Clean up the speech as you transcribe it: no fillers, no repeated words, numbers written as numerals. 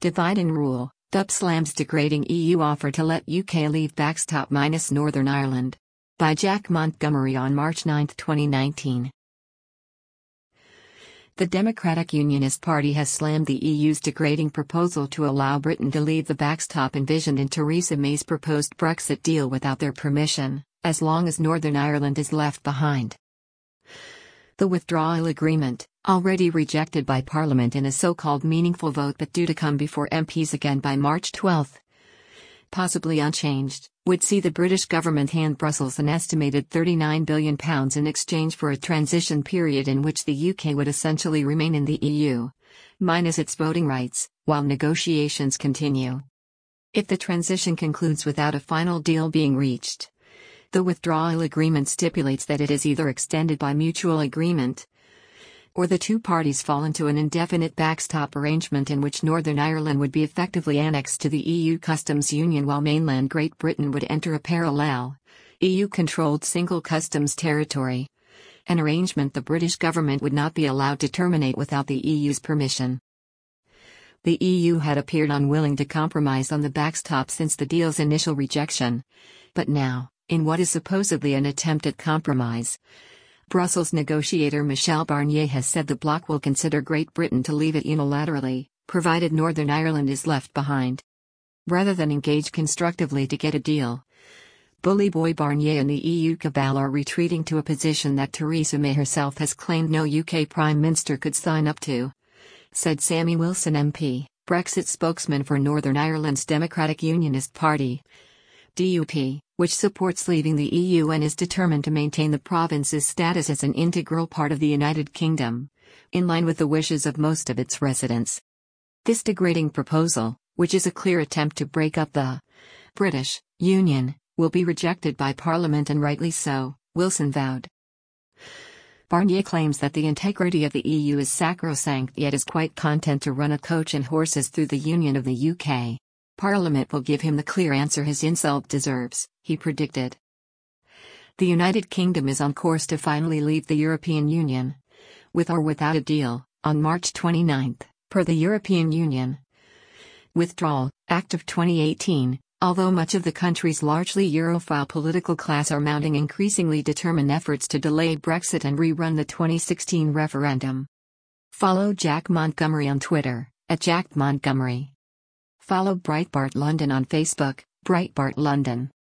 Divide and rule. DUP slams degrading EU offer to let UK leave backstop minus Northern Ireland. By Jack Montgomery on March 9, 2019. The Democratic Unionist Party has slammed the EU's degrading proposal to allow Britain to leave the backstop envisioned in Theresa May's proposed Brexit deal without their permission, as long as Northern Ireland is left behind. The withdrawal agreement, already rejected by Parliament in a so-called meaningful vote but due to come before MPs again by March 12, possibly unchanged, would see the British government hand Brussels an estimated £39 billion in exchange for a transition period in which the UK would essentially remain in the EU, minus its voting rights, while negotiations continue. If the transition concludes without a final deal being reached, the withdrawal agreement stipulates that it is either extended by mutual agreement, or the two parties fall into an indefinite backstop arrangement in which Northern Ireland would be effectively annexed to the EU customs union while mainland Great Britain would enter a parallel, EU-controlled single customs territory, an arrangement the British government would not be allowed to terminate without the EU's permission. The EU had appeared unwilling to compromise on the backstop since the deal's initial rejection, but now, in what is supposedly an attempt at compromise, Brussels negotiator Michel Barnier has said the bloc will consider Great Britain to leave it unilaterally, provided Northern Ireland is left behind. Rather than engage constructively to get a deal, Bully Boy Barnier and the EU cabal are retreating to a position that Theresa May herself has claimed no UK Prime Minister could sign up to, said Sammy Wilson MP, Brexit spokesman for Northern Ireland's Democratic Unionist Party, DUP, which supports leaving the EU and is determined to maintain the province's status as an integral part of the United Kingdom, in line with the wishes of most of its residents. This degrading proposal, which is a clear attempt to break up the British Union, will be rejected by Parliament and rightly so, Wilson vowed. Barnier claims that the integrity of the EU is sacrosanct yet is quite content to run a coach and horses through the Union of the UK. Parliament will give him the clear answer his insult deserves, he predicted. The United Kingdom is on course to finally leave the European Union, with or without a deal, on March 29, per the European Union Withdrawal Act of 2018, although much of the country's largely Europhile political class are mounting increasingly determined efforts to delay Brexit and rerun the 2016 referendum. Follow Jack Montgomery on Twitter, @JackMontgomery. Follow Breitbart London on Facebook, Breitbart London.